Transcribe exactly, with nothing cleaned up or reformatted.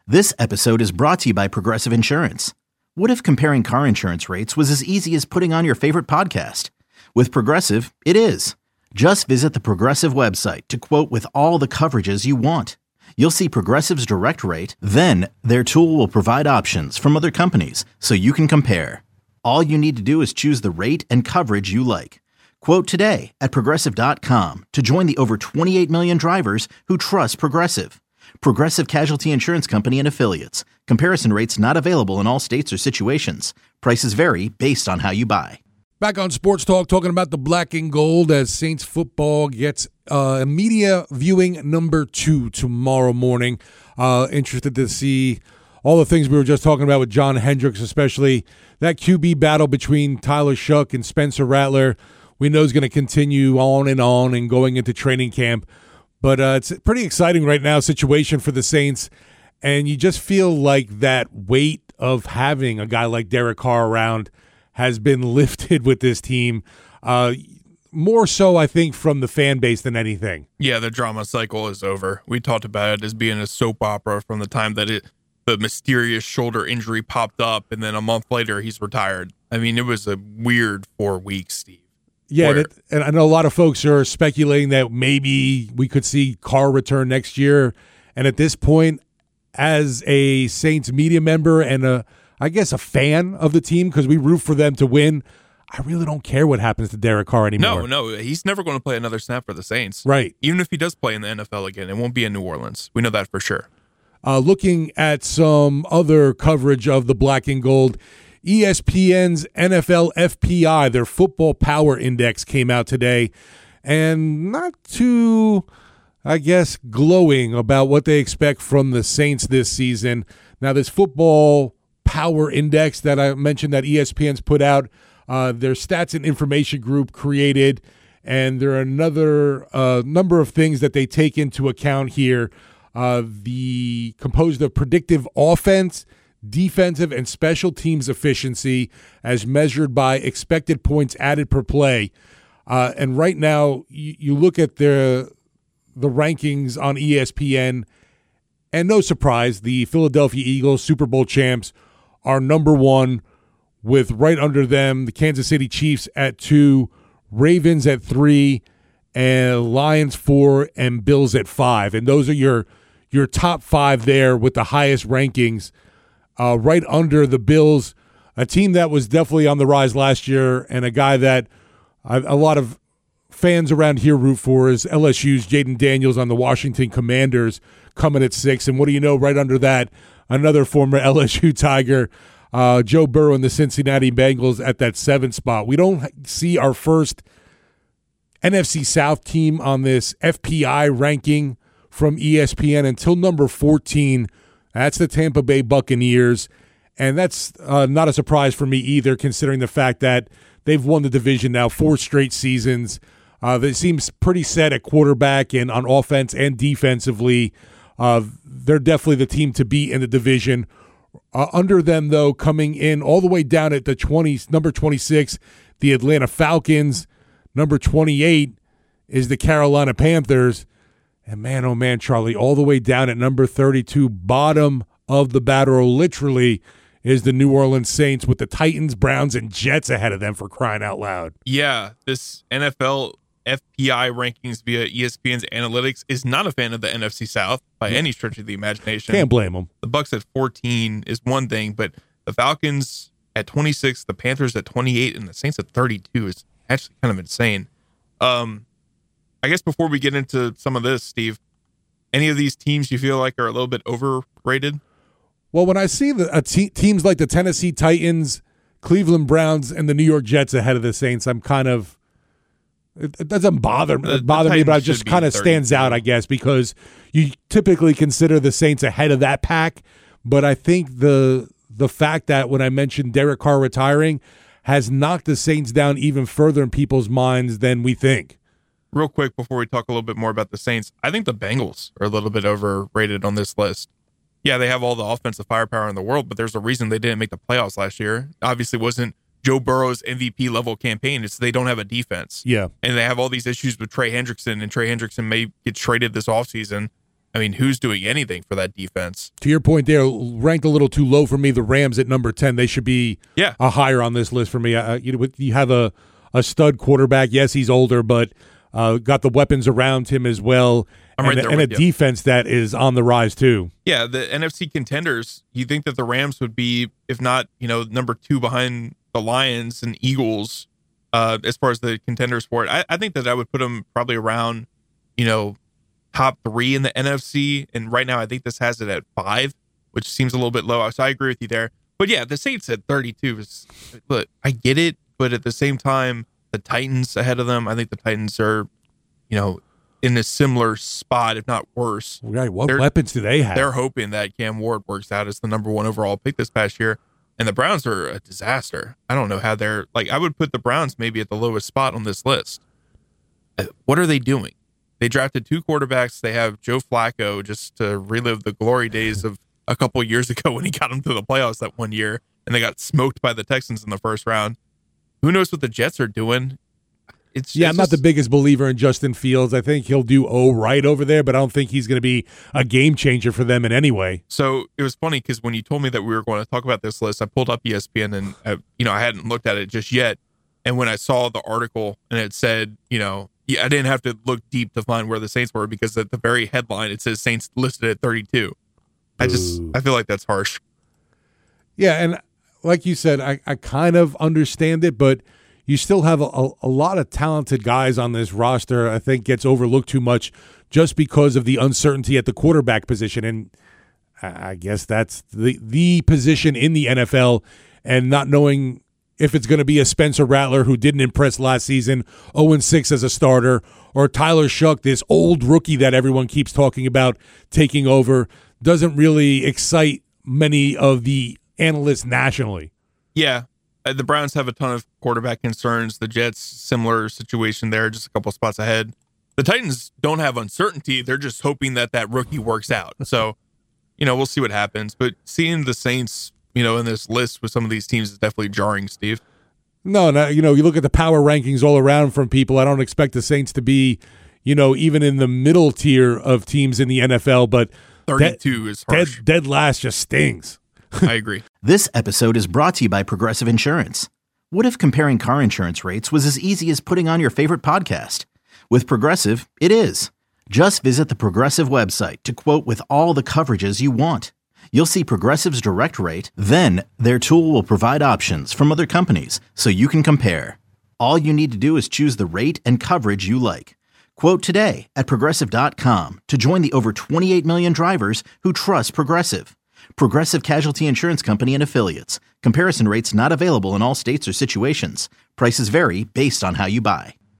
This episode is brought to you by Progressive Insurance. What if comparing car insurance rates was as easy as putting on your favorite podcast? With Progressive, it is. Just visit the Progressive website to quote with all the coverages you want. You'll see Progressive's direct rate, then their tool will provide options from other companies so you can compare. All you need to do is choose the rate and coverage you like. Quote today at progressive dot com to join the over twenty-eight million drivers who trust Progressive. Progressive Casualty Insurance Company and Affiliates. Comparison rates not available in all states or situations. Prices vary based on how you buy. Back on Sports Talk, talking about the black and gold as Saints football gets uh, media viewing number two tomorrow morning. Uh, interested to see all the things we were just talking about with John Hendricks, especially that Q B battle between Tyler Shough and Spencer Rattler. We know is going to continue on and on and going into training camp. But uh, it's a pretty exciting right now situation for the Saints, and you just feel like that weight of having a guy like Derek Carr around has been lifted with this team, uh, more so, I think, from the fan base than anything. Yeah, the drama cycle is over. We talked about it as being a soap opera from the time that it the mysterious shoulder injury popped up, and then a month later he's retired. I mean, it was a weird four weeks, Steve. Yeah, and, it, and I know a lot of folks are speculating that maybe we could see Carr return next year. And at this point, as a Saints media member and a, I guess, a fan of the team, because we root for them to win, I really don't care what happens to Derek Carr anymore. No, no, he's never going to play another snap for the Saints. Right. Even if he does play in the N F L again, it won't be in New Orleans. We know that for sure. Uh, looking at some other coverage of the black and gold, E S P N's N F L F P I, their Football Power Index, came out today, and not too, I guess, glowing about what they expect from the Saints this season. Now, this Football Power Index that I mentioned that E S P N's put out, uh, their stats and information group created, and there are another uh, number of things that they take into account here. Uh, the composed of predictive offense, defensive and special teams efficiency as measured by expected points added per play. Uh, and right now, you, you look at the the rankings on E S P N, and no surprise, the Philadelphia Eagles, Super Bowl champs, are number one, with right under them the Kansas City Chiefs at two, Ravens at three, and Lions four, and Bills at five. And those are your your top five there with the highest rankings. Uh, right under the Bills, a team that was definitely on the rise last year, and a guy that a, a lot of fans around here root for is L S U's Jaden Daniels on the Washington Commanders, coming at six. And what do you know, right under that, another former L S U Tiger, uh, Joe Burrow and the Cincinnati Bengals at that seventh spot. We don't see our first N F C South team on this F P I ranking from E S P N until number fourteen. That's the Tampa Bay Buccaneers, and that's uh, not a surprise for me either, considering the fact that they've won the division now four straight seasons. Uh, it seems pretty set at quarterback and on offense and defensively. Uh, they're definitely the team to beat in the division. Uh, under them, though, coming in all the way down at the twenty, number twenty-six, the Atlanta Falcons. Number twenty-eight is the Carolina Panthers. And man, oh man, Charlie, all the way down at number thirty-two, bottom of the barrel, literally, is the New Orleans Saints with the Titans, Browns, and Jets ahead of them, for crying out loud. Yeah, this N F L F P I rankings via E S P N's analytics is not a fan of the N F C South by any stretch of the imagination. Can't blame them. The Bucs at fourteen is one thing, but the Falcons at twenty-six, the Panthers at twenty-eight, and the Saints at thirty-two is actually kind of insane. Um, I guess before we get into some of this, Steve, any of these teams you feel like are a little bit overrated? Well, when I see the uh, te- teams like the Tennessee Titans, Cleveland Browns, and the New York Jets ahead of the Saints, I'm kind of it, it doesn't bother the, bother the me, but it just kind of stands out, I guess, because you typically consider the Saints ahead of that pack. But I think the the fact that when I mentioned Derek Carr retiring has knocked the Saints down even further in people's minds than we think. Real quick, before we talk a little bit more about the Saints, I think the Bengals are a little bit overrated on this list. Yeah, they have all the offensive firepower in the world, but there's a reason they didn't make the playoffs last year. Obviously, it wasn't Joe Burrow's M V P level campaign. It's they don't have a defense. Yeah. And they have all these issues with Trey Hendrickson, and Trey Hendrickson may get traded this offseason. I mean, who's doing anything for that defense? To your point there, ranked a little too low for me, the Rams at number ten. They should be yeah. a higher on this list for me. Uh, you know, you have a, a stud quarterback. Yes, he's older, but uh, got the weapons around him as well. I'm and right there and a with you. defense that is on the rise, too. Yeah, the N F C contenders, you think that the Rams would be, if not, you know, number two behind the Lions and Eagles uh, as far as the contenders for it. I, I think that I would put them probably around, you know, top three in the N F C, and right now I think this has it at five, which seems a little bit low. So I agree with you there. But yeah, the Saints at thirty-two is, look, I get it, but at the same time, the Titans ahead of them, I think the Titans are, you know, in a similar spot, if not worse. Right. What they're, weapons do they have? They're hoping that Cam Ward works out as the number one overall pick this past year, and the Browns are a disaster. I don't know how they're like. I would put the Browns maybe at the lowest spot on this list. What are they doing? They drafted two quarterbacks. They have Joe Flacco just to relive the glory days of a couple of years ago when he got them to the playoffs that one year, and they got smoked by the Texans in the first round. Who knows what the Jets are doing? It's yeah, it's I'm not just, the biggest believer in Justin Fields. I think he'll do all right over there, but I don't think he's going to be a game changer for them in any way. So it was funny because when you told me that we were going to talk about this list, I pulled up E S P N and I, you know I hadn't looked at it just yet. And when I saw the article and it said, you know, yeah, I didn't have to look deep to find where the Saints were because at the very headline it says Saints listed at thirty-two. I just Ooh. I feel like that's harsh. Yeah, and like you said, I, I kind of understand it, but you still have a, a, a lot of talented guys on this roster. I think gets overlooked too much just because of the uncertainty at the quarterback position. And I guess that's the the position in the N F L, and not knowing if it's going to be a Spencer Rattler who didn't impress last season, oh and six as a starter, or Tyler Shuck, this old rookie that everyone keeps talking about taking over, doesn't really excite many of the analysts nationally. Yeah, the Browns have a ton of quarterback concerns. The Jets, similar situation there, just a couple spots ahead. The Titans don't have uncertainty. They're just hoping that that rookie works out. So, you know, we'll see what happens. But seeing the Saints, you know, in this list with some of these teams is definitely jarring, Steve. No, no, you know, you look at the power rankings all around from people. I don't expect the Saints to be, you know, even in the middle tier of teams in the N F L, but thirty-two dead, is harsh. Dead, dead last just stings. I agree. This episode is brought to you by Progressive Insurance. What if comparing car insurance rates was as easy as putting on your favorite podcast? With Progressive, it is. Just visit the Progressive website to quote with all the coverages you want. You'll see Progressive's direct rate, then their tool will provide options from other companies so you can compare. All you need to do is choose the rate and coverage you like. Quote today at Progressive dot com to join the over twenty-eight million drivers who trust Progressive. Progressive Casualty Insurance Company and Affiliates. Comparison rates not available in all states or situations. Prices vary based on how you buy.